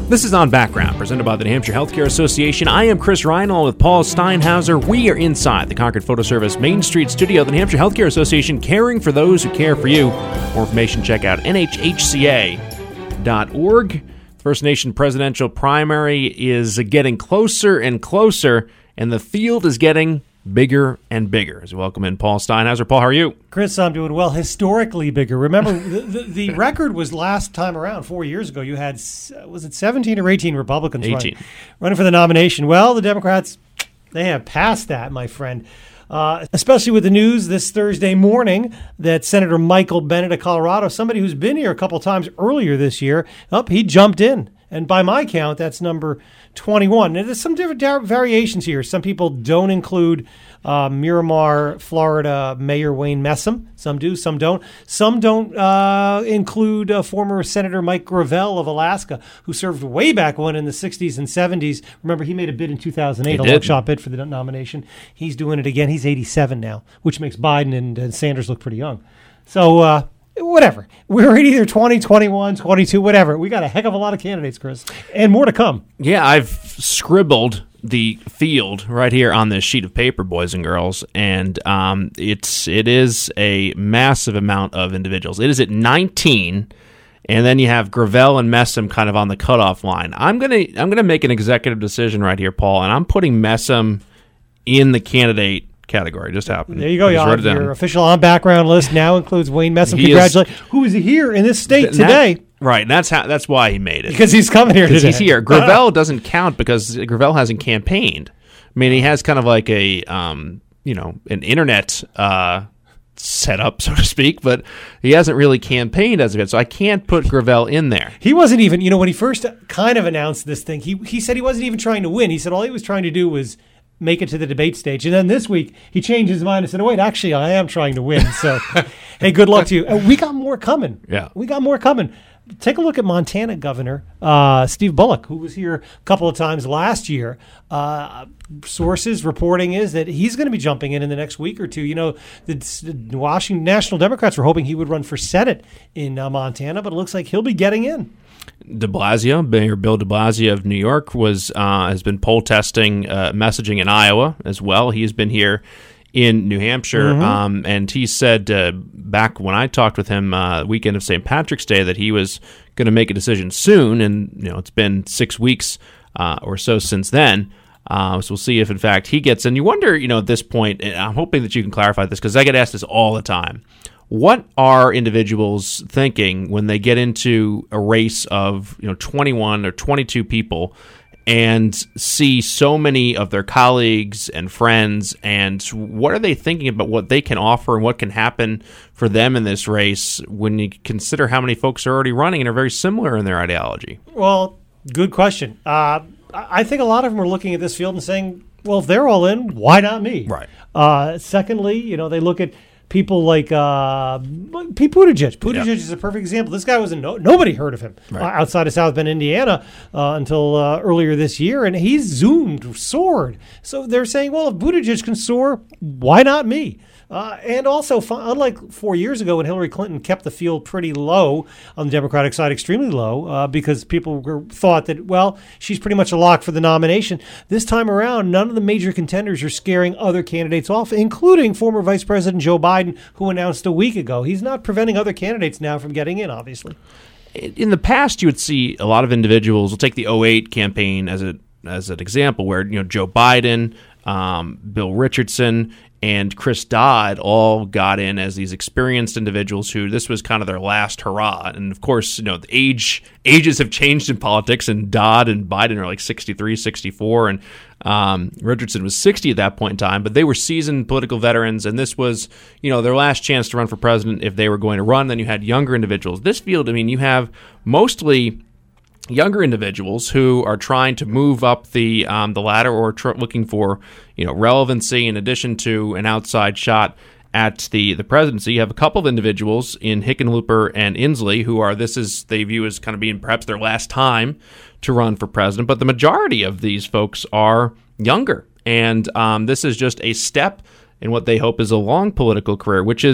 This is On Background, presented by the New Hampshire Healthcare Association. I am Chris Reinhold with Paul Steinhauser. We are inside the Concord Photo Service Main Street studio of the New Hampshire Healthcare Association, caring for those who care for you. For more information, check out nhhca.org. The First Nation presidential primary is getting closer and closer, and the field is getting bigger and bigger. As we welcome in Paul Steinhauser. Paul, how are you? Chris, I'm doing well. Historically bigger. Remember, the record was last time around, 4 years ago, you had, was it 17 or 18 Republicans 18. running for the nomination? Well, the Democrats, they have passed that, my friend. Especially with the news this Thursday morning that Senator Michael Bennet of Colorado, somebody who's been here a couple times earlier this year, he jumped in. And by my count, that's number 21. And there's some different variations here. Some people don't include Miramar, Florida Mayor Wayne Messam. Some do, some don't. Some don't include former Senator Mike Gravel of Alaska, who served way back when in the 60s and 70s. Remember, he made a bid in 2008, a long shot bid for the nomination. He's doing it again. He's 87 now, which makes Biden and Sanders look pretty young. So, whatever. We're in either 20, 21, 22, whatever. We got a heck of a lot of candidates, Chris, and more to come. Yeah, I've scribbled the field right here on this sheet of paper, boys and girls, and it is a massive amount of individuals. It is at 19, and then you have Gravel and Messam kind of on the cutoff line. I'm gonna make an executive decision right here, Paul, and I'm putting Messam in the candidate category. Just happened. There you go. Your official on background list now includes Wayne Messam. Congratulations. Who is here in this state today? Right. That's why he made it. Because he's coming here today. He's here. Gravel doesn't count because Gravel hasn't campaigned. I mean, he has kind of like a an internet setup, so to speak, but he hasn't really campaigned as of yet. So I can't put Gravel in there. He wasn't even, when he first kind of announced this thing, he said he wasn't even trying to win. He said all he was trying to do was make it to the debate stage. And then this week, he changed his mind and said, oh, wait, actually, I am trying to win. So, hey, good luck to you. We got more coming. Yeah. We got more coming. Take a look at Montana Governor Steve Bullock, who was here a couple of times last year. Sources reporting is that he's going to be jumping in the next week or two. The Washington National Democrats were hoping he would run for Senate in Montana, but it looks like he'll be getting in. De Blasio, Mayor Bill de Blasio of New York, has been poll testing messaging in Iowa as well. He has been here in New Hampshire, and he said back when I talked with him weekend of St. Patrick's Day that he was going to make a decision soon, and it's been 6 weeks or so since then. So we'll see if, in fact, he gets in. You wonder, at this point, and I'm hoping that you can clarify this because I get asked this all the time. What are individuals thinking when they get into a race of 21 or 22 people and see so many of their colleagues and friends, and what are they thinking about what they can offer and what can happen for them in this race when you consider how many folks are already running and are very similar in their ideology? Well, good question. I think a lot of them are looking at this field and saying, well, if they're all in, why not me? Right. Secondly, they look at people like Pete Buttigieg. Buttigieg is a perfect example. This guy nobody heard of him outside of South Bend, Indiana, until earlier this year, and he's soared. So they're saying, well, if Buttigieg can soar, why not me? And also, unlike 4 years ago when Hillary Clinton kept the field pretty low on the Democratic side, extremely low, because people thought that, well, she's pretty much a lock for the nomination. This time around, none of the major contenders are scaring other candidates off, including former Vice President Joe Biden, who announced a week ago. He's not preventing other candidates now from getting in, obviously. In the past, you would see a lot of individuals. We'll take the 2008 campaign as an example, where Joe Biden, Bill Richardson, and Chris Dodd all got in as these experienced individuals who this was kind of their last hurrah. And of course, the ages have changed in politics, and Dodd and Biden are like 63, 64, and Richardson was 60 at that point in time. But they were seasoned political veterans, and this was, their last chance to run for president if they were going to run. Then you had younger individuals. This field, you have mostly younger individuals who are trying to move up the ladder or looking for relevancy in addition to an outside shot at the presidency. You have a couple of individuals in Hickenlooper and Inslee who they view as kind of being perhaps their last time to run for president, but the majority of these folks are younger, and this is just a step in what they hope is a long political career, which is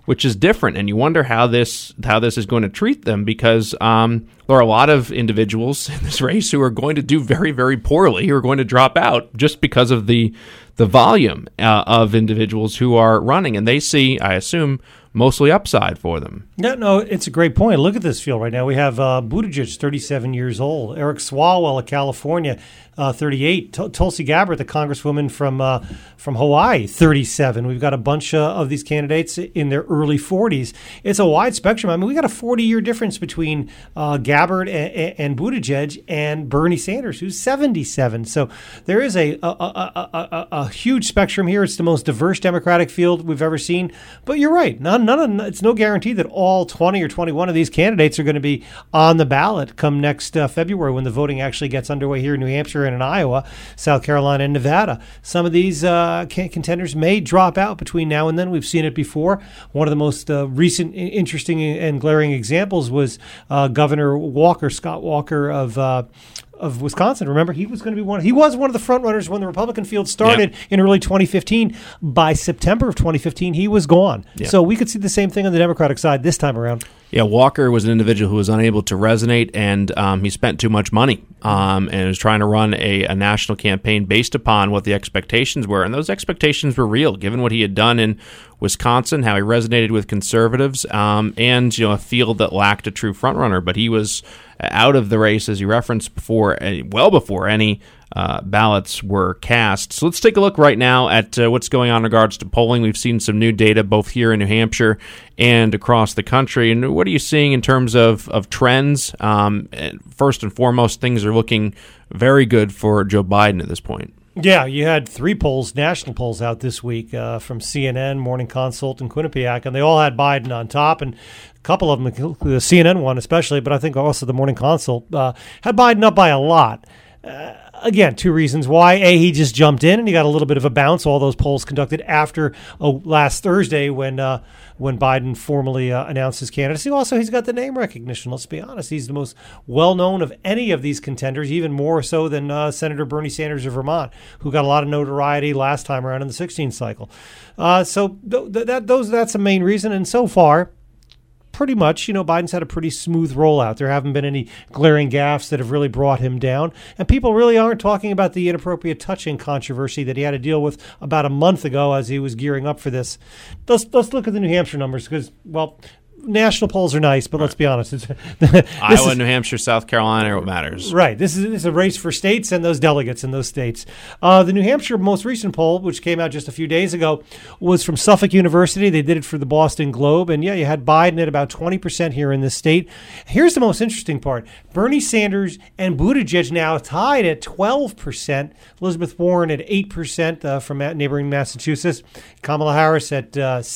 which is different. And you wonder how this is going to treat them, because there are a lot of individuals in this race who are going to do very, very poorly, who are going to drop out just because of the volume of individuals who are running. And they see, I assume, mostly upside for them. No, it's a great point. Look at this field right now. We have Buttigieg, 37 years old. Eric Swalwell of California, 38. Tulsi Gabbard, the congresswoman from Hawaii, 37. We've got a bunch of these candidates in their early 40s. It's a wide spectrum. I mean, we got a 40-year difference between Gabbard and Buttigieg and Bernie Sanders, who's 77. So there is a huge spectrum here. It's the most diverse Democratic field we've ever seen. But you're right. It's no guarantee that all 20 or 21 of these candidates are going to be on the ballot come next February, when the voting actually gets underway here in New Hampshire and in Iowa, South Carolina, and Nevada. Some of these contenders may drop out between now and then. We've seen it before. One of the most recent, interesting, and glaring examples was Governor Walker, Scott Walker of Wisconsin. Remember, he was going to be one of the front runners when the Republican field started in early 2015. By September of 2015, he was gone. Yep. So we could see the same thing on the Democratic side this time around. Yeah, Walker was an individual who was unable to resonate, and he spent too much money and was trying to run a national campaign based upon what the expectations were. And those expectations were real, given what he had done in Wisconsin, how he resonated with conservatives, and a field that lacked a true frontrunner. But he was out of the race, as you referenced before, well before any ballots were cast. So let's take a look right now at what's going on in regards to polling. We've seen some new data both here in New Hampshire and across the country. And what are you seeing in terms of trends? First and foremost, things are looking very good for Joe Biden at this point. Yeah, you had 3 polls, national polls out this week from CNN, Morning Consult, and Quinnipiac, and they all had Biden on top. And a couple of them, the CNN one especially, but I think also the Morning Consult, had Biden up by a lot. Again, 2 reasons why. A, he just jumped in and he got a little bit of a bounce. All those polls conducted after last Thursday when Biden formally announced his candidacy. Also, he's got the name recognition. Let's be honest. He's the most well-known of any of these contenders, even more so than Senator Bernie Sanders of Vermont, who got a lot of notoriety last time around in the 2016 cycle. So that's the main reason. And so far, pretty much, Biden's had a pretty smooth rollout. There haven't been any glaring gaffes that have really brought him down. And people really aren't talking about the inappropriate touching controversy that he had to deal with about a month ago as he was gearing up for this. Let's look at the New Hampshire numbers because, well, national polls are nice, but let's be honest. Iowa, New Hampshire, South Carolina are what matters. Right. This is a race for states and those delegates in those states. The New Hampshire most recent poll, which came out just a few days ago, was from Suffolk University. They did it for the Boston Globe. And, yeah, you had Biden at about 20% here in this state. Here's the most interesting part. Bernie Sanders and Buttigieg now tied at 12%. Elizabeth Warren at 8% from neighboring Massachusetts. Kamala Harris at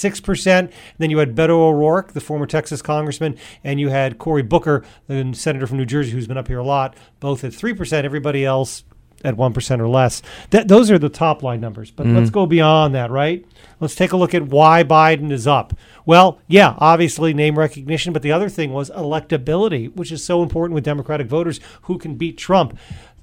6%. Then you had Beto O'Rourke, the former Texas congressman, and you had Cory Booker, the senator from New Jersey, who's been up here a lot, both at 3%. Everybody else at 1% or less. Those are the top line numbers. But let's go beyond that, right? Let's take a look at why Biden is up. Well, yeah, obviously name recognition, but the other thing was electability, which is so important with Democratic voters who can beat Trump.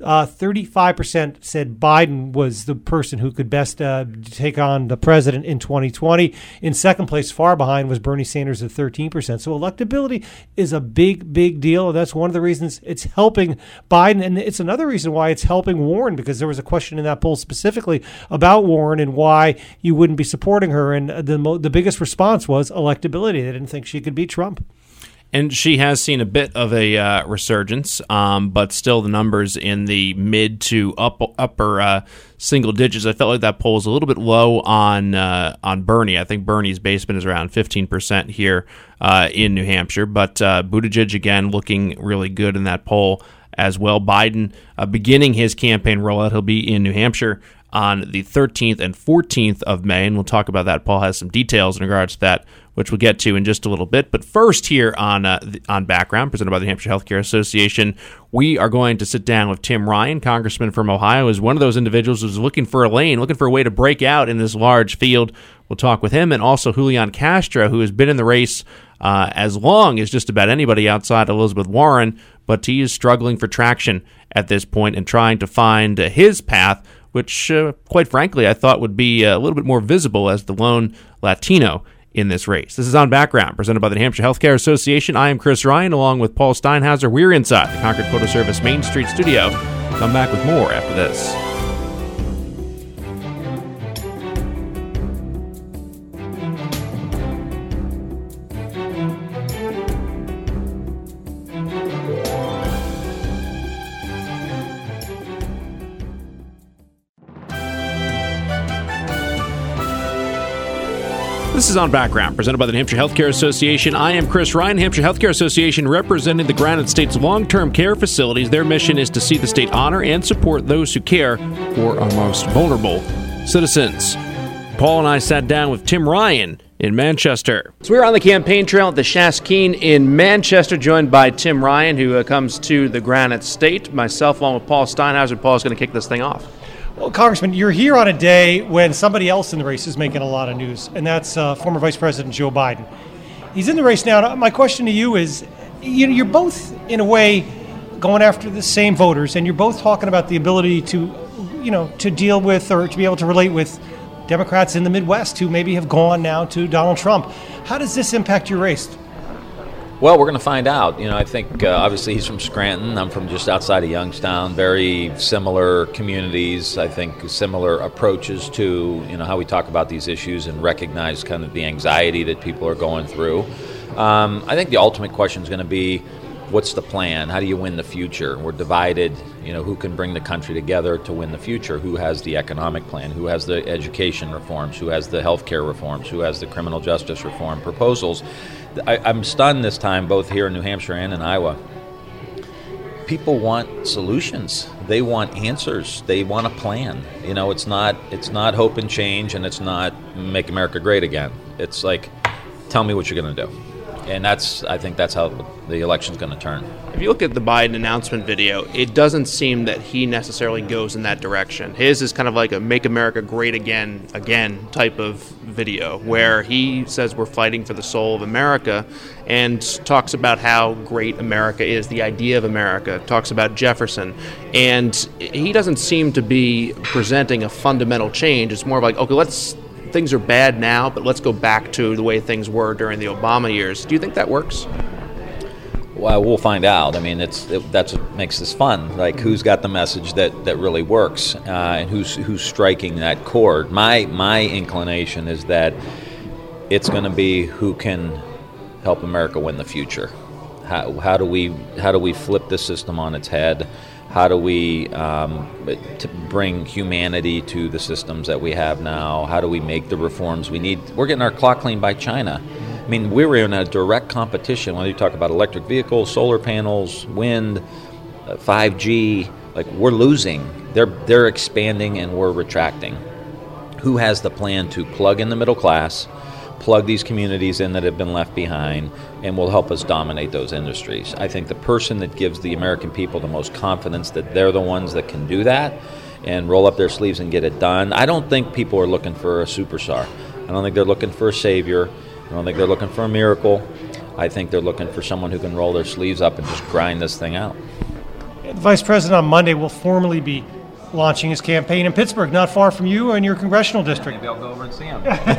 35% said Biden was the person who could best take on the president in 2020. In second place, far behind, was Bernie Sanders at 13%. So electability is a big, big deal. And that's one of the reasons it's helping Biden. And it's another reason why it's helping Warren, because there was a question in that poll specifically about Warren and why you wouldn't be supporting her. And the biggest response was electability. They didn't think she could beat Trump. And she has seen a bit of a resurgence, but still the numbers in the mid to upper single digits. I felt like that poll is a little bit low on Bernie. I think Bernie's basement is around 15% here in New Hampshire, but Buttigieg, again, looking really good in that poll as well. Biden beginning his campaign rollout. He'll be in New Hampshire on the 13th and 14th of May, and we'll talk about that. Paul has some details in regards to that, which we'll get to in just a little bit. But first here on Background, presented by the New Hampshire Healthcare Association, we are going to sit down with Tim Ryan, congressman from Ohio, is one of those individuals who's looking for a lane, looking for a way to break out in this large field. We'll talk with him, and also Julian Castro, who has been in the race as long as just about anybody outside Elizabeth Warren, but he is struggling for traction at this point and trying to find his path, which, quite frankly, I thought would be a little bit more visible as the lone Latino in this race. This is On Background, presented by the New Hampshire Healthcare Association. I am Chris Ryan, along with Paul Steinhauser. We're inside the Concord Photo Service Main Street studio. We'll come back with more after this. This is On Background, presented by the New Hampshire Healthcare Association. I am Chris Ryan, Hampshire Healthcare Association, representing the Granite State's long-term care facilities. Their mission is to see the state honor and support those who care for our most vulnerable citizens. Paul and I sat down with Tim Ryan in Manchester. So we're on the campaign trail at the Shaskeen in Manchester, joined by Tim Ryan, who comes to the Granite State. Myself, along with Paul Steinhauser. Paul's going to kick this thing off. Well, Congressman, you're here on a day when somebody else in the race is making a lot of news, and that's former Vice President Joe Biden. He's in the race now. My question to you is, you're both, in a way, going after the same voters, and you're both talking about the ability to deal with or to be able to relate with Democrats in the Midwest who maybe have gone now to Donald Trump. How does this impact your race? Well, we're going to find out. I think obviously he's from Scranton. I'm from just outside of Youngstown. Very similar communities. I think similar approaches to how we talk about these issues and recognize kind of the anxiety that people are going through. I think the ultimate question is going to be, what's the plan? How do you win the future? We're divided. Who can bring the country together to win the future? Who has the economic plan? Who has the education reforms? Who has the health care reforms? Who has the criminal justice reform proposals? I'm stunned this time, both here in New Hampshire and in Iowa. People want solutions. They want answers. They want a plan. It's not hope and change, and it's not make America great again. It's like, tell me what you're going to do. And I think that's how the election's going to turn. If you look at the Biden announcement video, it doesn't seem that he necessarily goes in that direction. His is kind of like a make America great again type of video, where he says we're fighting for the soul of America and talks about how great America is, the idea of America, talks about Jefferson. And he doesn't seem to be presenting a fundamental change. It's more of like, okay, things are bad now, but let's go back to the way things were during the Obama years. Do you think that works? Well, we'll find out. I mean, that's what makes this fun. Like, who's got the message that really works, and who's striking that chord. My inclination is that it's going to be who can help America win the future. How do we flip the system on its head? How do we to bring humanity to the systems that we have now? How do we make the reforms we need? We're getting our clock cleaned by China. I mean, we were in a direct competition. When you talk about electric vehicles, solar panels, wind, 5G, like, we're losing. They're expanding and we're retracting. Who has the plan to plug in the middle class, plug these communities in that have been left behind, and will help us dominate those industries? I think the person that gives the American people the most confidence that they're the ones that can do that and roll up their sleeves and get it done. I don't think people are looking for a superstar. I don't think they're looking for a savior. I don't think they're looking for a miracle. I think they're looking for someone who can roll their sleeves up and just grind this thing out. The Vice President on Monday will formally be launching his campaign in Pittsburgh, not far from you and your congressional district. Maybe I'll go over and see him.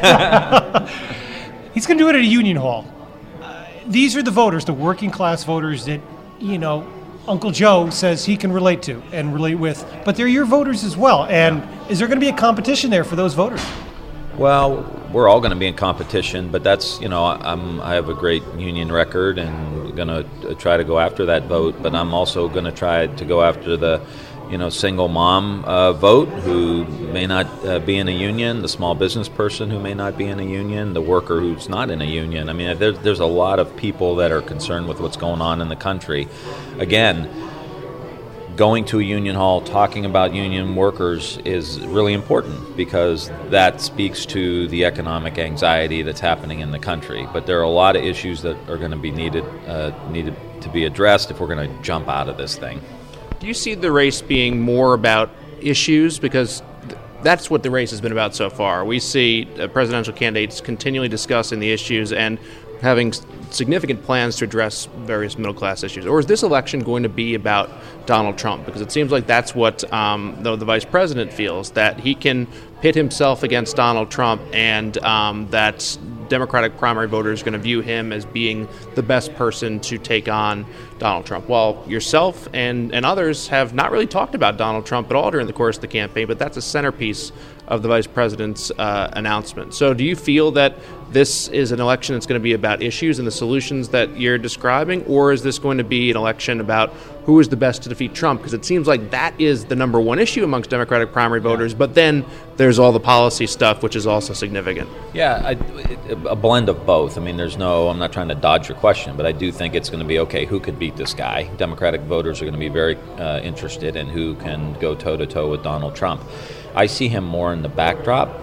He's going to do it at a union hall. These are the voters, the working class voters that, Uncle Joe says he can relate to and relate with. But they're your voters as well. And is there going to be a competition there for those voters? Well, we're all going to be in competition, but that's, I have a great union record and going to try to go after that vote. But I'm also going to try to go after the, single mom vote who may not be in a union, the small business person who may not be in a union, the worker who's not in a union. I mean, there's a lot of people that are concerned with what's going on in the country. Again, going to a union hall, talking about union workers is really important because that speaks to the economic anxiety that's happening in the country. But there are a lot of issues that are going to be needed to be addressed if we're going to jump out of this thing. Do you see the race being more about issues? Because that's what the race has been about so far. We see presidential candidates continually discussing the issues and having significant plans to address various middle-class issues. Or is this election going to be about Donald Trump? Because it seems like that's what the vice president feels, that he can pit himself against Donald Trump and that Democratic primary voters going to view him as being the best person to take on Donald Trump. While yourself and others have not really talked about Donald Trump at all during the course of the campaign, but that's a centerpiece of the vice president's announcement. So do you feel that this is an election that's going to be about issues and the solutions that you're describing, or is this going to be an election about who is the best to defeat Trump? Because it seems like that is the number one issue amongst Democratic primary voters, but then there's all the policy stuff, which is also significant. Yeah, a blend of both. I mean, I'm not trying to dodge your question, but I do think it's going to be, okay, who could beat this guy? Democratic voters are going to be very interested in who can go toe-to-toe with Donald Trump. I see him more in the backdrop.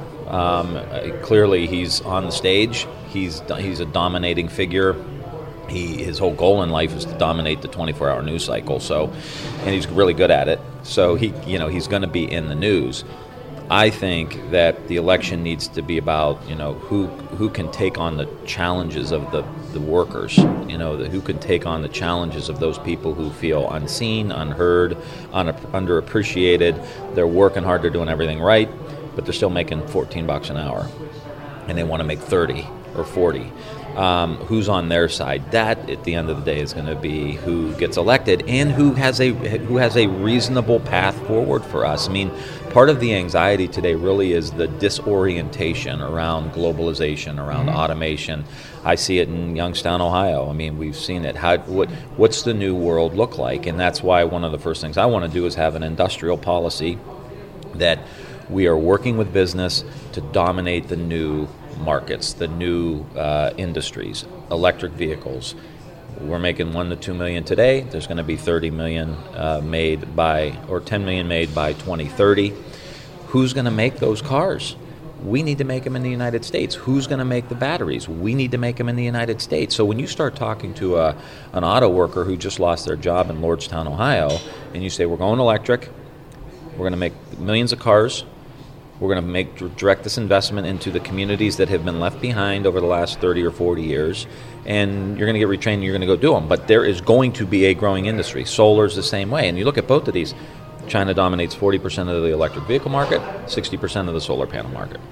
Clearly, he's on the stage. He's a dominating figure. His whole goal in life is to dominate the 24-hour news cycle. And he's really good at it. So he's going to be in the news. I think that the election needs to be about who can take on the challenges of the workers. Who can take on the challenges of those people who feel unseen, unheard, underappreciated. They're working hard. They're doing everything right, but they're still making $14 an hour, and they want to make 30 or 40. Who's on their side? That, at the end of the day, is going to be who gets elected and who has a reasonable path forward for us. I mean, part of the anxiety today really is the disorientation around globalization, around automation. I see it in Youngstown, Ohio. I mean, we've seen it. What's the new world look like? And that's why one of the first things I want to do is have an industrial policy that we are working with business to dominate the new markets, the new industries, electric vehicles. We're making 1 to 2 million today. There's going to be 30 million made by, or 10 million made by 2030. Who's going to make those cars? We need to make them in the United States. Who's going to make the batteries? We need to make them in the United States. So when you start talking to an auto worker who just lost their job in Lordstown, Ohio, and you say, we're going electric, we're going to make millions of cars, we're going to direct this investment into the communities that have been left behind over the last 30 or 40 years, and you're going to get retrained and you're going to go do them. But there is going to be a growing industry. Solar is the same way. And you look at both of these, China dominates 40% of the electric vehicle market, 60% of the solar panel market.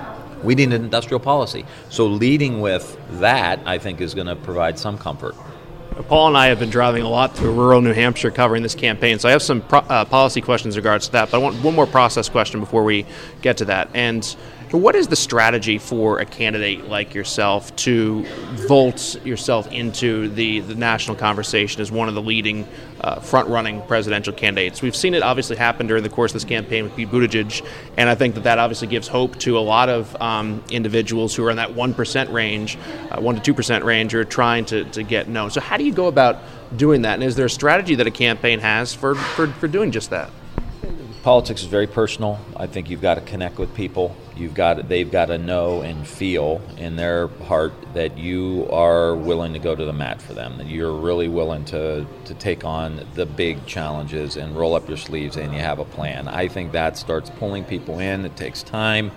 We need an industrial policy. So leading with that, I think, is going to provide some comfort. Paul and I have been driving a lot through rural New Hampshire covering this campaign, so I have some policy questions in regards to that, but I want one more process question before we get to that. And what is the strategy for a candidate like yourself to vault yourself into the national conversation as one of the leading front-running presidential candidates? We've seen it obviously happen during the course of this campaign with Pete Buttigieg, and I think that obviously gives hope to a lot of individuals who are in that 1% range, 1 to 2% range, who are trying to get known. So how do you go about doing that, and is there a strategy that a campaign has for doing just that? Politics is very personal. I think you've got to connect with people. They've got to know and feel in their heart that you are willing to go to the mat for them, that you're really willing to take on the big challenges and roll up your sleeves and you have a plan. I think that starts pulling people in. It takes time.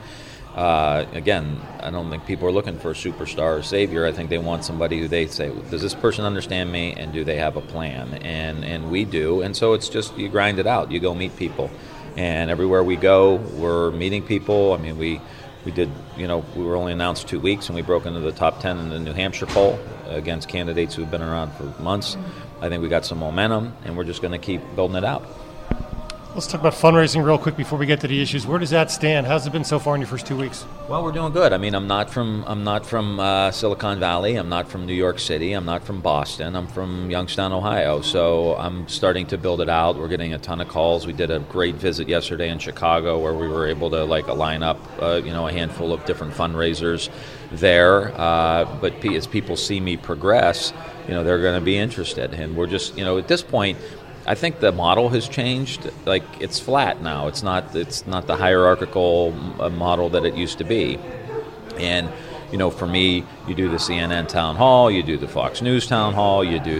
Again, I don't think people are looking for a superstar or savior. I think they want somebody who they say, does this person understand me, and do they have a plan? And we do. And so it's just, you grind it out. You go meet people. And everywhere we go, we're meeting people. I mean, we did, we were only announced 2 weeks, and we broke into the top 10 in the New Hampshire poll against candidates who've been around for months. I think we got some momentum, and we're just going to keep building it out. Let's talk about fundraising real quick before we get to the issues. Where does that stand? How's it been so far in your first 2 weeks? Well, we're doing good. I mean, I'm not from Silicon Valley. I'm not from New York City. I'm not from Boston. I'm from Youngstown, Ohio. So I'm starting to build it out. We're getting a ton of calls. We did a great visit yesterday in Chicago where we were able to line up a handful of different fundraisers there. But as people see me progress, they're going to be interested. And we're just, at this point, I think the model has changed. It's flat now. It's not the hierarchical model that it used to be. And for me, you do the CNN town hall, you do the Fox News town hall, you do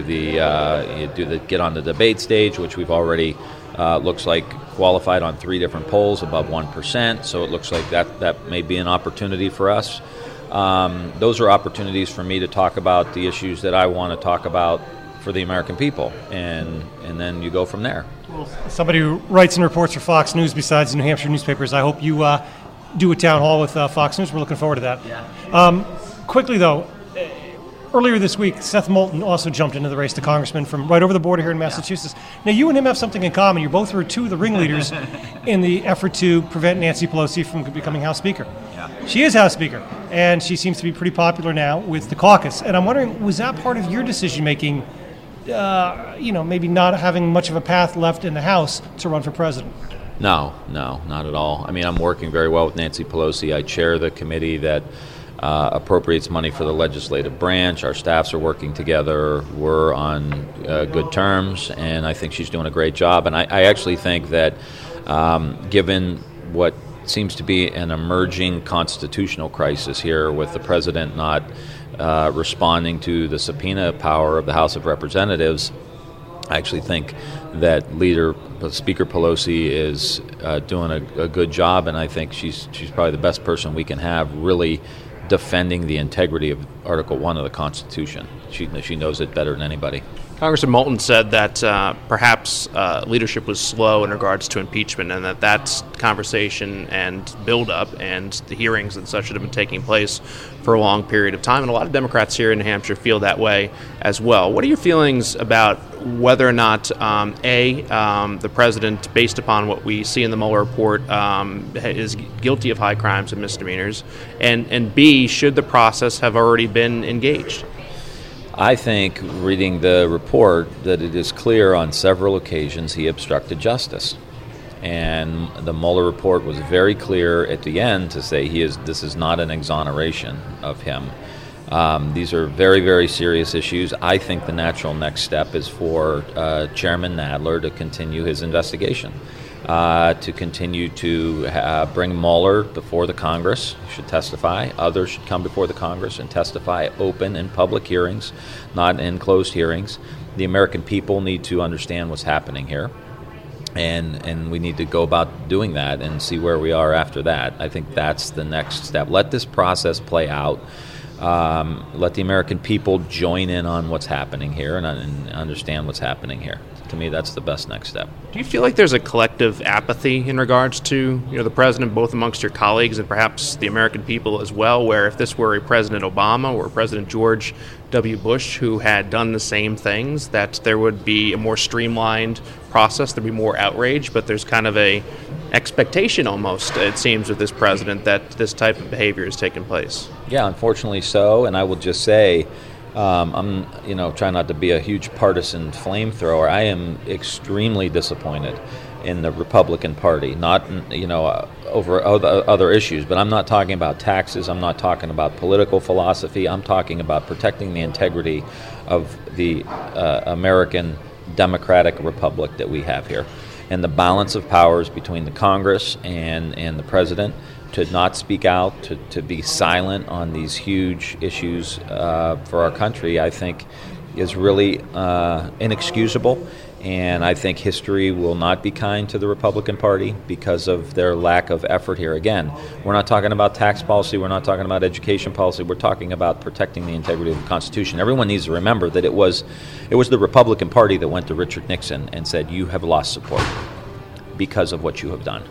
the get on the debate stage, which we've already looks like qualified on 3 different polls above 1%. So it looks like that may be an opportunity for us. Those are opportunities for me to talk about the issues that I want to talk about for the American people, and then you go from there. Well, somebody who writes and reports for Fox News besides the New Hampshire newspapers, I hope you do a town hall with Fox News. We're looking forward to that. Yeah. Quickly, though, earlier this week, Seth Moulton also jumped into the race to congressman from right over the border here in Massachusetts. Now, you and him have something in common. You both were two of the ringleaders in the effort to prevent Nancy Pelosi from becoming House Speaker. Yeah. She is House Speaker, and she seems to be pretty popular now with the caucus. And I'm wondering, was that part of your decision-making, maybe not having much of a path left in the House to run for president? No, not at all. I mean, I'm working very well with Nancy Pelosi. I chair the committee that appropriates money for the legislative branch. Our staffs are working together. We're on good terms, and I think she's doing a great job. And I actually think that given what seems to be an emerging constitutional crisis here with the president not responding to the subpoena power of the House of Representatives, I actually think that Speaker Pelosi is doing a good job, and I think she's probably the best person we can have really defending the integrity of Article 1 of the Constitution. She knows it better than anybody. Congressman Moulton said that perhaps leadership was slow in regards to impeachment, and that conversation and build-up and the hearings and such should have been taking place for a long period of time. And a lot of Democrats here in New Hampshire feel that way as well. What are your feelings about whether or not, the president, based upon what we see in the Mueller report, is guilty of high crimes and misdemeanors, and B, should the process have already been engaged? I think, reading the report, that it is clear on several occasions he obstructed justice. And the Mueller report was very clear at the end to say this is not an exoneration of him. These are very, very serious issues. I think the natural next step is for Chairman Nadler to continue his investigation, to continue to bring Mueller before the Congress. He should testify. Others should come before the Congress and testify open in public hearings, not in closed hearings. The American people need to understand what's happening here, and we need to go about doing that and see where we are after that. I think that's the next step. Let this process play out. Let the American people join in on what's happening here and understand what's happening here. To me, that's the best next step. Do you feel like there's a collective apathy in regards to the president, both amongst your colleagues and perhaps the American people as well, where if this were a President Obama or President George W. Bush who had done the same things, that there would be a more streamlined process, there'd be more outrage, but there's kind of a expectation almost, it seems, with this president that this type of behavior has taken place? Yeah, unfortunately so, and I will just say, I'm trying not to be a huge partisan flamethrower. I am extremely disappointed in the Republican Party, not over other issues, but I'm not talking about taxes. I'm not talking about political philosophy. I'm talking about protecting the integrity of the American democratic republic that we have here, and the balance of powers between the Congress and the president. To not speak out, to be silent on these huge issues for our country, I think is really inexcusable. And I think history will not be kind to the Republican Party because of their lack of effort here. Again, we're not talking about tax policy, we're not talking about education policy, we're talking about protecting the integrity of the Constitution. Everyone needs to remember that it was the Republican Party that went to Richard Nixon and said, you have lost support because of what you have done.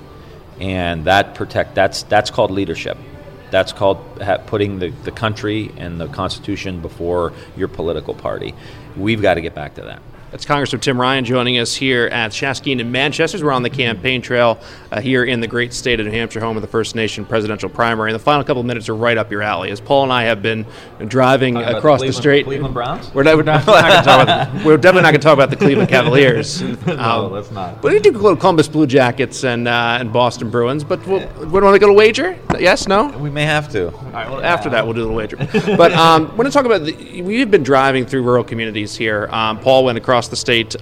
And that's called leadership. That's called putting the country and the Constitution before your political party. We've got to get back to that. That's Congressman Tim Ryan joining us here at Shaskin in Manchester. We're on the campaign trail here in the great state of New Hampshire, home of the First Nation presidential primary. And the final couple of minutes are right up your alley. As Paul and I have been driving across the street. Cleveland Browns? We're definitely not going to talk about the Cleveland Cavaliers. No, let's not. But we do go to Columbus Blue Jackets and Boston Bruins. But we want to go to wager? Yes? No? We may have to. All right, well, after that, we'll do a little wager. But I want to talk about we've been driving through rural communities here. Paul went across the state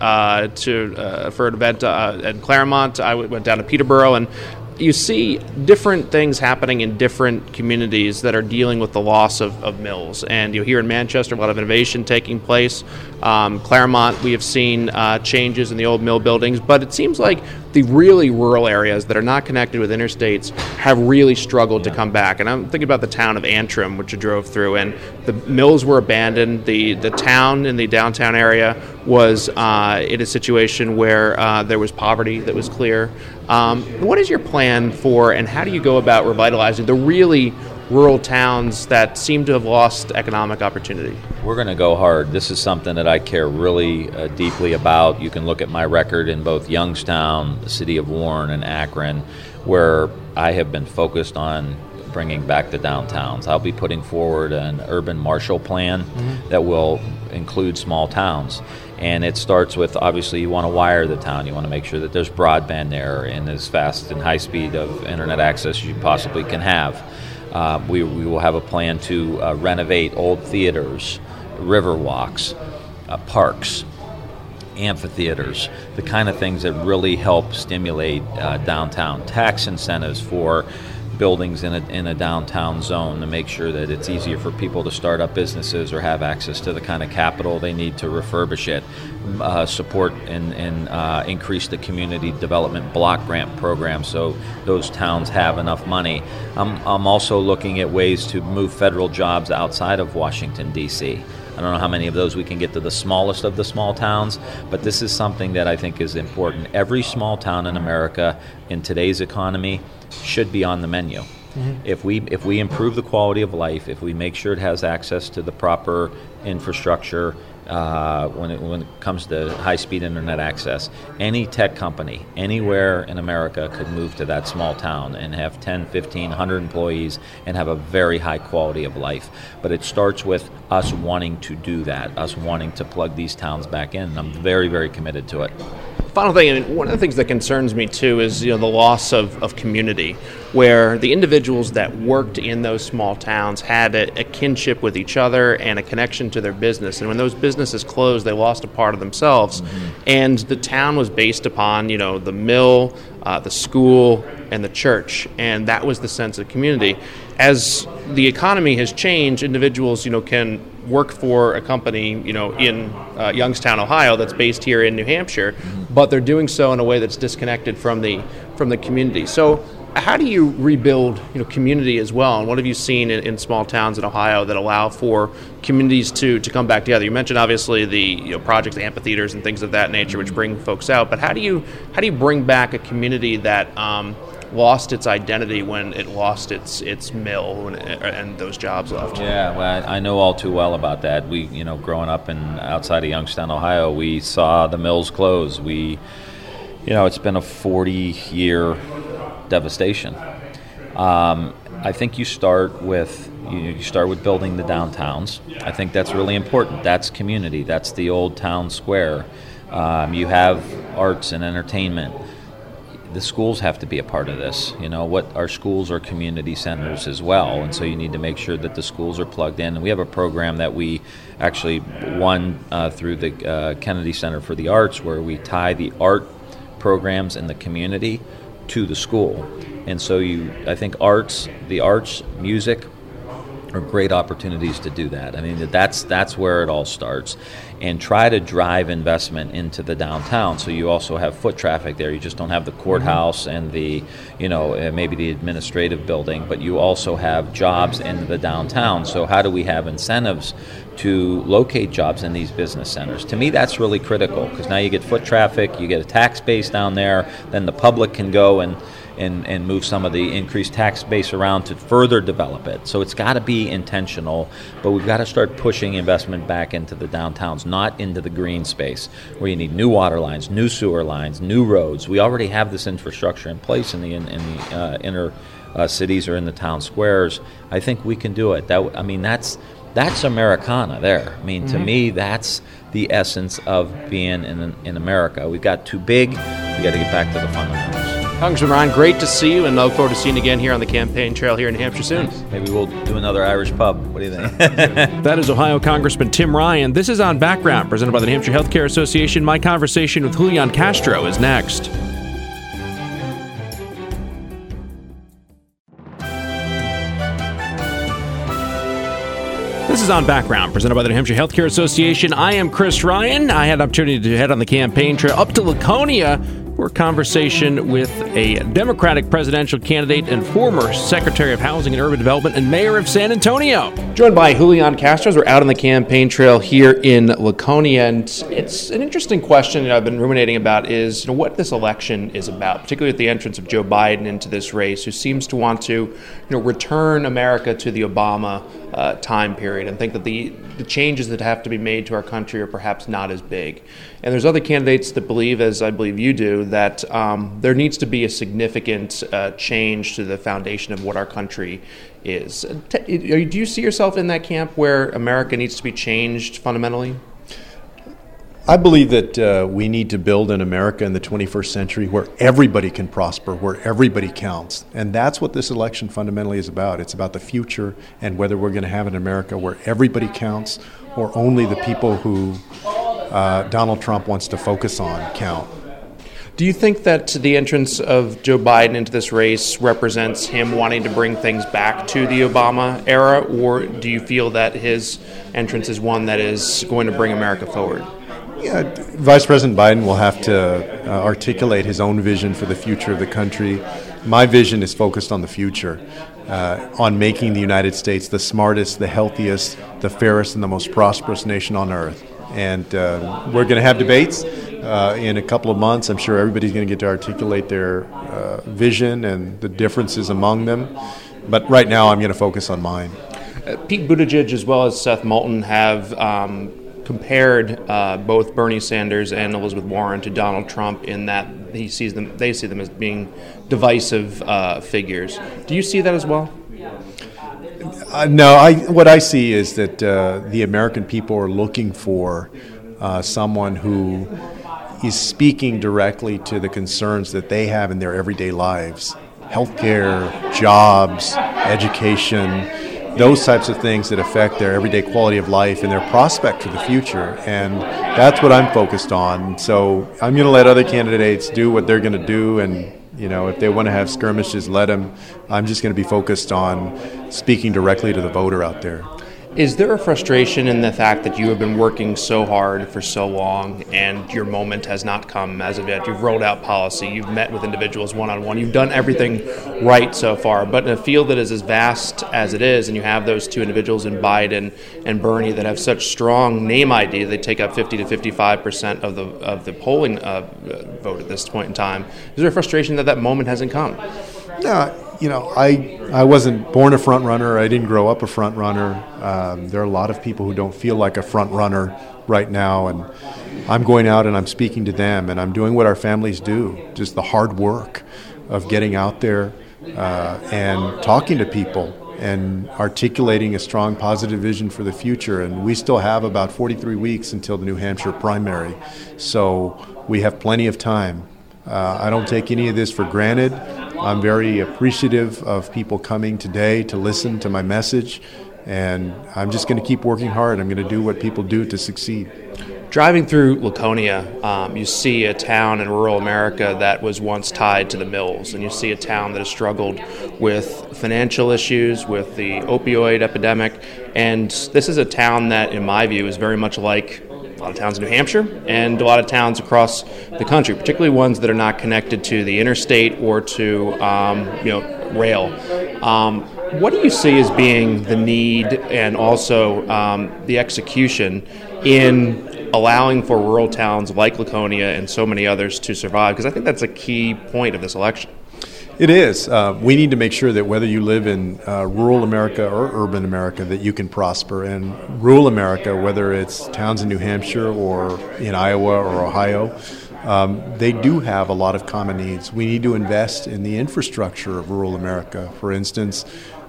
for an event in Claremont. I went down to Peterborough, and you see different things happening in different communities that are dealing with the loss of mills. And here in Manchester, a lot of innovation taking place. Claremont, we have seen changes in the old mill buildings, but it seems like the really rural areas that are not connected with interstates have really struggled to come back. And I'm thinking about the town of Antrim, which I drove through, and the mills were abandoned. The town in the downtown area was in a situation where there was poverty that was clear. What is your plan for, and how do you go about revitalizing the really rural towns that seem to have lost economic opportunity? We're going to go hard. This is something that I care really deeply about. You can look at my record in both Youngstown, the city of Warren, and Akron, where I have been focused on bringing back the downtowns. I'll be putting forward an urban Marshall Plan that will include small towns. And it starts with, obviously, you want to wire the town. You want to make sure that there's broadband there and as fast and high speed of internet access as you possibly can have. We will have a plan to renovate old theaters, river walks, parks, amphitheaters, the kind of things that really help stimulate downtown. Tax incentives for buildings in a downtown zone to make sure that it's easier for people to start up businesses or have access to the kind of capital they need to refurbish it. Support and increase the community development block grant program so those towns have enough money. I'm also looking at ways to move federal jobs outside of Washington, D.C. I don't know how many of those we can get to the smallest of the small towns, but this is something that I think is important. Every small town in America in today's economy should be on the menu. If we improve the quality of life, if we make sure it has access to the proper infrastructure, when it comes to high-speed internet access, any tech company anywhere in America could move to that small town and have 10, 15, 100 employees and have a very high quality of life. But it starts with us wanting to do that, us wanting to plug these towns back in. And I'm very, very committed to it. Final thing, and one of the things that concerns me too is the loss of community, where the individuals that worked in those small towns had a kinship with each other and a connection to their business. And when those businesses closed, they lost a part of themselves. And the town was based upon the mill, the school, and the church, and that was the sense of community. As the economy has changed, individuals can work for a company in Youngstown, Ohio, that's based here in New Hampshire, but they're doing so in a way that's disconnected from the community. So how do you rebuild community as well, and what have you seen in small towns in Ohio that allow for communities to come back together? You mentioned obviously the projects, amphitheaters and things of that nature, which bring folks out, but how do you bring back a community that lost its identity when it lost its mill and those jobs left? Yeah, well, I know all too well about that. We, growing up outside of Youngstown, Ohio, we saw the mills close. It's been a 40-year devastation. I think you start with building the downtowns. I think that's really important. That's community. That's the old town square. You have arts and entertainment. The schools have to be a part of this. What our schools are community centers as well, and so you need to make sure that the schools are plugged in. And we have a program that we actually won through the Kennedy Center for the Arts, where we tie the art programs in the community to the school. And so I think the arts, music, are great opportunities to do that. I mean, that's where it all starts. And try to drive investment into the downtown, so you also have foot traffic there. You just don't have the courthouse and the, maybe the administrative building, but you also have jobs in the downtown. So how do we have incentives to locate jobs in these business centers? To me, that's really critical, because now you get foot traffic, you get a tax base down there, then the public can go and move some of the increased tax base around to further develop it. So it's got to be intentional, but we've got to start pushing investment back into the downtowns, not into the green space, where you need new water lines, new sewer lines, new roads. We already have this infrastructure in place in the inner cities or in the town squares. I think we can do it. That's Americana there. I mean, to me, that's the essence of being in America. We've got too big. We got to get back to the fundamentals. Congressman Ryan, great to see you, and I look forward to seeing you again here on the campaign trail here in New Hampshire soon. Maybe we'll do another Irish pub. What do you think? That is Ohio Congressman Tim Ryan. This is On Background, presented by the New Hampshire Healthcare Association. My conversation with Julian Castro is next. This is On Background, presented by the New Hampshire Healthcare Association. I am Chris Ryan. I had an opportunity to head on the campaign trail up to Laconia, We're conversation with a Democratic presidential candidate and former Secretary of Housing and Urban Development and Mayor of San Antonio. Joined by Julian Castro as we're out on the campaign trail here in Laconia. And it's an interesting question that I've been ruminating about is what this election is about, particularly at the entrance of Joe Biden into this race, who seems to want to return America to the Obama time period and think that the changes that have to be made to our country are perhaps not as big. And there's other candidates that believe, as I believe you do, that there needs to be a significant change to the foundation of what our country is. Do you see yourself in that camp where America needs to be changed fundamentally? I believe that we need to build an America in the 21st century where everybody can prosper, where everybody counts. And that's what this election fundamentally is about. It's about the future and whether we're going to have an America where everybody counts or only the people who Donald Trump wants to focus on count. Do you think that the entrance of Joe Biden into this race represents him wanting to bring things back to the Obama era, or do you feel that his entrance is one that is going to bring America forward? Yeah, Vice President Biden will have to articulate his own vision for the future of the country. My vision is focused on the future, on making the United States the smartest, the healthiest, the fairest, and the most prosperous nation on earth. And we're going to have debates in a couple of months. I'm sure everybody's going to get to articulate their vision and the differences among them. But right now, I'm going to focus on mine. Pete Buttigieg as well as Seth Moulton have compared both Bernie Sanders and Elizabeth Warren to Donald Trump in that they see them as being divisive figures. Do you see that as well? No, what I see is that the American people are looking for someone who is speaking directly to the concerns that they have in their everyday lives. Healthcare, jobs, education, those types of things that affect their everyday quality of life and their prospect for the future. And that's what I'm focused on. So I'm going to let other candidates do what they're going to do. And, if they want to have skirmishes, let them. I'm just going to be focused on speaking directly to the voter out there. Is there a frustration in the fact that you have been working so hard for so long and your moment has not come as of yet? You've rolled out policy, you've met with individuals one-on-one, you've done everything right so far, but in a field that is as vast as it is, and you have those two individuals in Biden and Bernie that have such strong name ID, they take up 50 to 55% of the polling vote at this point in time. Is there a frustration that moment hasn't come? No, I wasn't born a front runner. I didn't grow up a front runner. There are a lot of people who don't feel like a front runner right now, and I'm going out and I'm speaking to them, and I'm doing what our families do, just the hard work of getting out there and talking to people and articulating a strong, positive vision for the future. And we still have about 43 weeks until the New Hampshire primary, so we have plenty of time. I don't take any of this for granted. I'm very appreciative of people coming today to listen to my message, and I'm just going to keep working hard. I'm going to do what people do to succeed. Driving through Laconia, you see a town in rural America that was once tied to the mills, and you see a town that has struggled with financial issues, with the opioid epidemic, and this is a town that, in my view, is very much like a lot of towns in New Hampshire and a lot of towns across the country, particularly ones that are not connected to the interstate or to rail. What do you see as being the need and also the execution in allowing for rural towns like Laconia and so many others to survive? Because I think that's a key point of this election. It is. We need to make sure that whether you live in rural America or urban America, that you can prosper. And rural America, whether it's towns in New Hampshire or in Iowa or Ohio, they do have a lot of common needs. We need to invest in the infrastructure of rural America. For instance,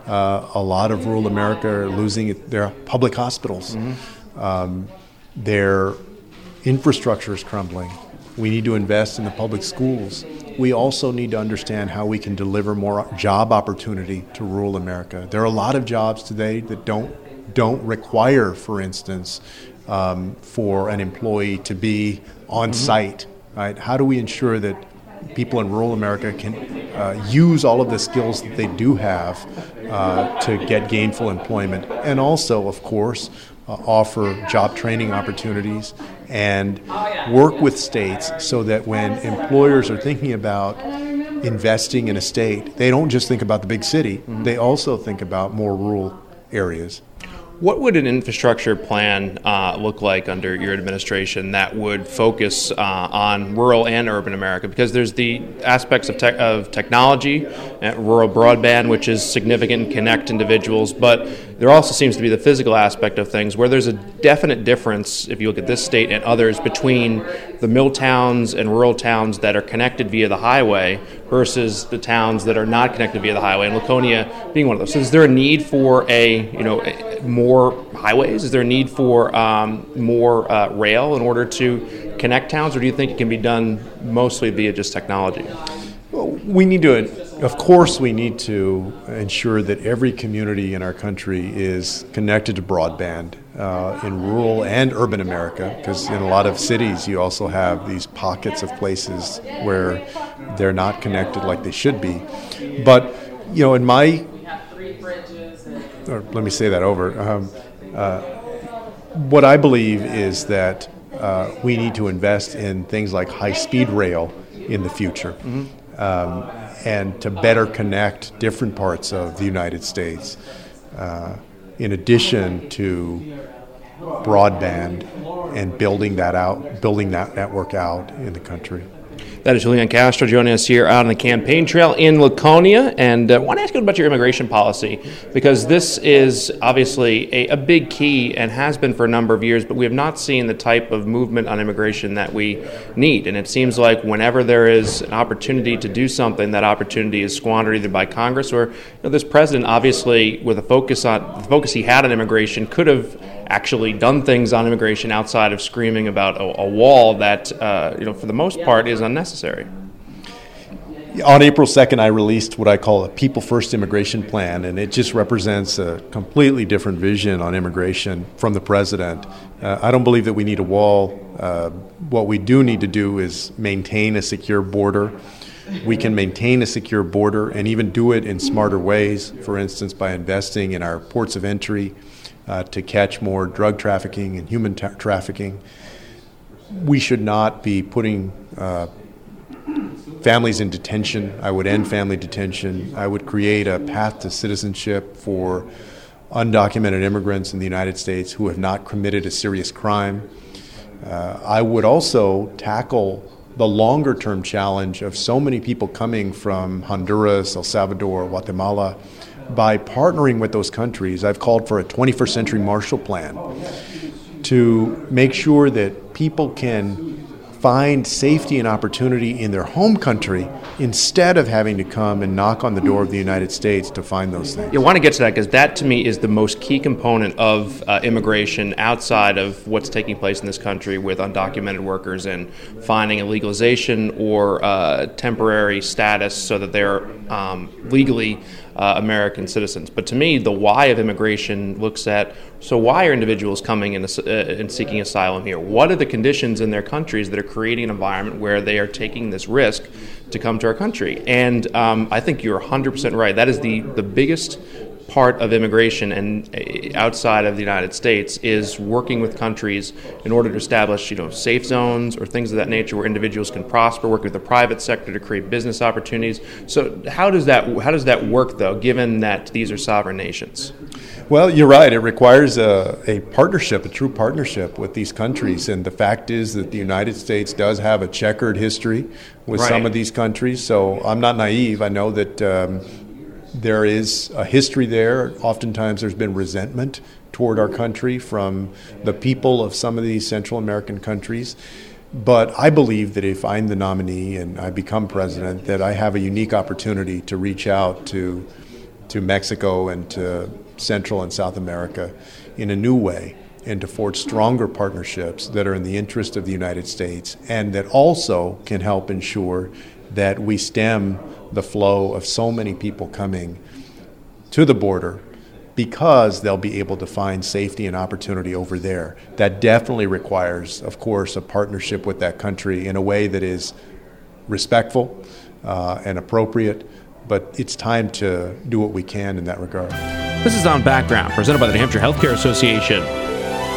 a lot of rural America are losing their public hospitals. Mm-hmm. Their infrastructure is crumbling. We need to invest in the public schools. We also need to understand how we can deliver more job opportunity to rural America. There are a lot of jobs today that don't require, for instance, for an employee to be on site. Right? How do we ensure that people in rural America can use all of the skills that they do have to get gainful employment? And also, of course, offer job training opportunities, and work with states so that when employers are thinking about investing in a state, they don't just think about the big city, they also think about more rural areas. What would an infrastructure plan look like under your administration that would focus on rural and urban America? Because there's the aspects of technology, rural broadband, which is significant and connect individuals, but there also seems to be the physical aspect of things where there's a definite difference, if you look at this state and others, between the mill towns and rural towns that are connected via the highway versus the towns that are not connected via the highway, and Laconia being one of those. So is there a need for more highways? Is there a need for more rail in order to connect towns, or do you think it can be done mostly via just technology? Well, we need to ensure that every community in our country is connected to broadband in rural and urban America, because in a lot of cities you also have these pockets of places where they're not connected like they should be. But, in my... Or let me say that over. What I believe is that we need to invest in things like high-speed rail in the future, and to better connect different parts of the United States, in addition to broadband and building that network out in the country. That is Julian Castro joining us here out on the campaign trail in Laconia. And I want to ask you about your immigration policy, because this is obviously a big key and has been for a number of years, but we have not seen the type of movement on immigration that we need. And it seems like whenever there is an opportunity to do something, that opportunity is squandered either by Congress or this president, obviously, with the focus he had on immigration, could have actually done things on immigration outside of screaming about a wall that, for the most part, is unnecessary. On April 2nd, I released what I call a People First Immigration Plan, and it just represents a completely different vision on immigration from the president. I don't believe that we need a wall. What we do need to do is maintain a secure border. We can maintain a secure border and even do it in smarter ways, for instance, by investing in our ports of entry to catch more drug trafficking and human trafficking. We should not be putting families in detention. I would end family detention. I would create a path to citizenship for undocumented immigrants in the United States who have not committed a serious crime. I would also tackle the longer-term challenge of so many people coming from Honduras, El Salvador, Guatemala. By partnering with those countries, I've called for a 21st Century Marshall Plan to make sure that people can find safety and opportunity in their home country instead of having to come and knock on the door of the United States to find those things. You want to get to that, because that, to me, is the most key component of immigration outside of what's taking place in this country with undocumented workers and finding a legalization or temporary status so that they're legally American citizens. But to me, the why of immigration looks at, so why are individuals coming in and seeking asylum here? What are the conditions in their countries that are creating an environment where they are taking this risk to come to our country? And I think you're 100% right. That is the biggest part of immigration and outside of the United States is working with countries in order to establish, safe zones or things of that nature where individuals can prosper, work with the private sector to create business opportunities. So how does that work, though, given that these are sovereign nations? Well, you're right. It requires a partnership, a true partnership with these countries. And the fact is that the United States does have a checkered history with some of these countries. So I'm not naive. I know that there is a history there. Oftentimes there's been resentment toward our country from the people of some of these Central American countries. But I believe that if I'm the nominee and I become president, that I have a unique opportunity to reach out to Mexico and to Central and South America in a new way and to forge stronger partnerships that are in the interest of the United States and that also can help ensure that we stem the flow of so many people coming to the border because they'll be able to find safety and opportunity over there. That definitely requires, of course, a partnership with that country in a way that is respectful and appropriate, but it's time to do what we can in that regard. This is On Background, presented by the New Hampshire Healthcare Association.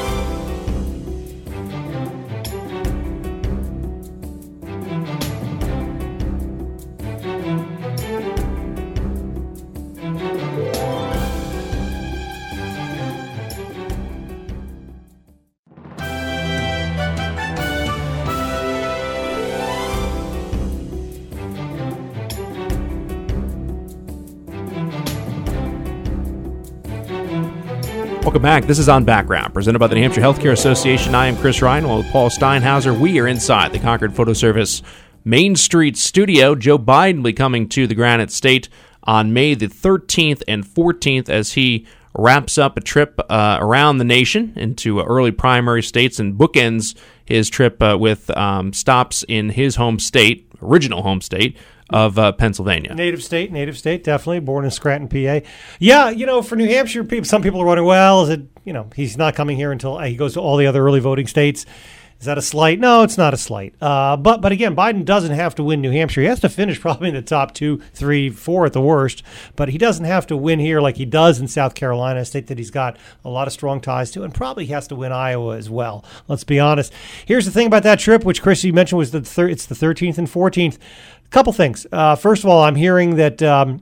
Welcome back. This is On Background, presented by the New Hampshire Healthcare Association. I am Chris Ryan, while with Paul Steinhauser. We are inside the Concord Photo Service Main Street studio. Joe Biden will be coming to the Granite State on May the 13th and 14th as he wraps up a trip around the nation into early primary states and bookends his trip with stops in his home state, original home state, of Pennsylvania. Native state, definitely. Born in Scranton, PA. Yeah, for New Hampshire, some people are wondering, well, is it, he's not coming here until he goes to all the other early voting states. Is that a slight? No, it's not a slight. But again, Biden doesn't have to win New Hampshire. He has to finish probably in the top 2, 3, 4 at the worst. But he doesn't have to win here like he does in South Carolina, a state that he's got a lot of strong ties to, and probably has to win Iowa as well. Let's be honest. Here's the thing about that trip, which Chris, you mentioned was it's the 13th and 14th. A couple things. First of all, I'm hearing that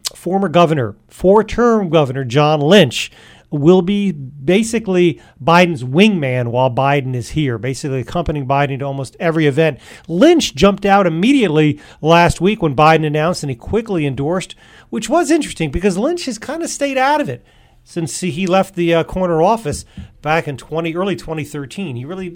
four-term governor John Lynch will be basically Biden's wingman while Biden is here, basically accompanying Biden to almost every event. Lynch jumped out immediately last week when Biden announced, and he quickly endorsed, which was interesting because Lynch has kind of stayed out of it since he left the corner office back in early 2013. He really,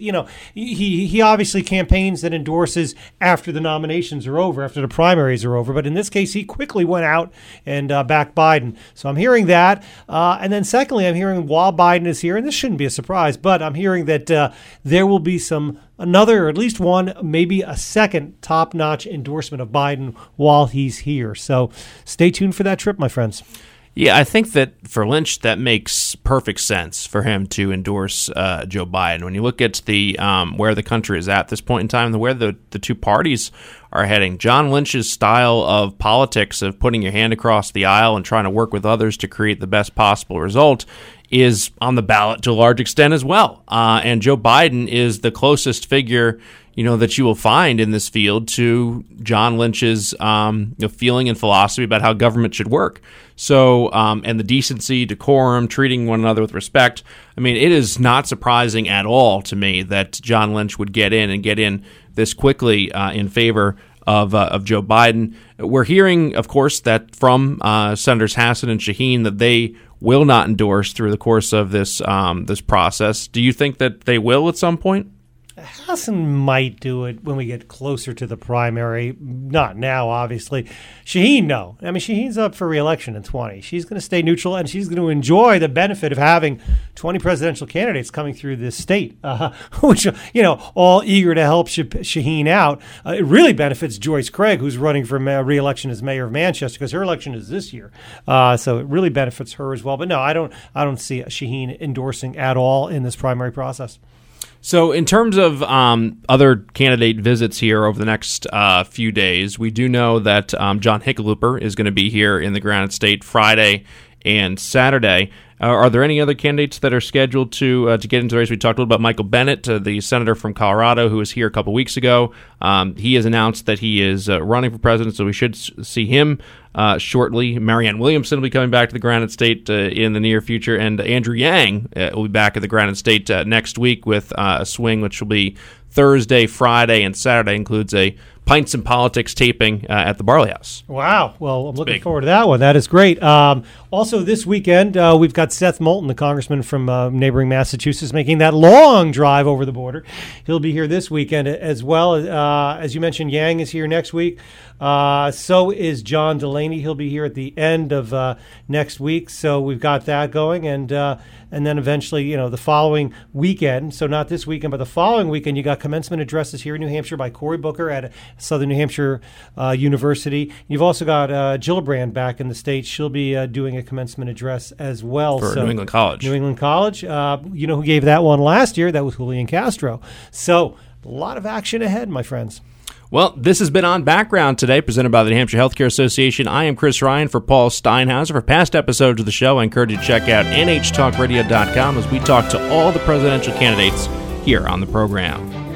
he obviously campaigns and endorses after the nominations are over, after the primaries are over. But in this case, he quickly went out and backed Biden. So I'm hearing that. And then secondly, I'm hearing while Biden is here, and this shouldn't be a surprise, but I'm hearing that there will be another, or at least one, maybe a second top-notch endorsement of Biden while he's here. So stay tuned for that trip, my friends. Yeah, I think that for Lynch, that makes perfect sense for him to endorse Joe Biden. When you look at the where the country is at this point in time, where the two parties are heading, John Lynch's style of politics, of putting your hand across the aisle and trying to work with others to create the best possible result, is on the ballot to a large extent as well. And Joe Biden is the closest figure that you will find in this field to John Lynch's feeling and philosophy about how government should work. So, and the decency, decorum, treating one another with respect. I mean, it is not surprising at all to me that John Lynch would get in this quickly in favor of Joe Biden. We're hearing, of course, that from Senators Hassan and Shaheen that they will not endorse through the course of this process. Do you think that they will at some point? Hassan might do it when we get closer to the primary. Not now, obviously. Shaheen, no. I mean, Shaheen's up for re-election in 20. She's going to stay neutral, and she's going to enjoy the benefit of having 20 presidential candidates coming through this state, which, all eager to help Shaheen out. It really benefits Joyce Craig, who's running for re-election as mayor of Manchester, because her election is this year. So it really benefits her as well. But no, I don't see Shaheen endorsing at all in this primary process. So in terms of other candidate visits here over the next few days, we do know that John Hickenlooper is going to be here in the Granite State Friday and Saturday. Are there any other candidates that are scheduled to get into the race? We talked a little about Michael Bennet, the senator from Colorado, who was here a couple weeks ago. He has announced that he is running for president, so we should see him shortly. Marianne Williamson will be coming back to the Granite State in the near future, and Andrew Yang will be back at the Granite State next week with a swing, which will be Thursday, Friday, and Saturday. Includes a Pints and Politics taping at the Barley House. Wow. Well, I'm looking forward to that one. That is great. Also, this weekend, we've got Seth Moulton, the congressman from neighboring Massachusetts, making that long drive over the border. He'll be here this weekend as well. As you mentioned, Yang is here next week. So is John Delaney. He'll be here at the end of next week. So we've got that going. And then eventually, the following weekend, so not this weekend, but the following weekend, you got commencement addresses here in New Hampshire by Cory Booker at Southern New Hampshire University. You've also got Gillibrand back in the state. She'll be doing a commencement address as well. For New England College. New England College. Who gave that one last year? That was Julian Castro. So a lot of action ahead, my friends. Well, this has been On Background today, presented by the New Hampshire Healthcare Association. I am Chris Ryan for Paul Steinhauser. For past episodes of the show, I encourage you to check out nhtalkradio.com as we talk to all the presidential candidates here on the program.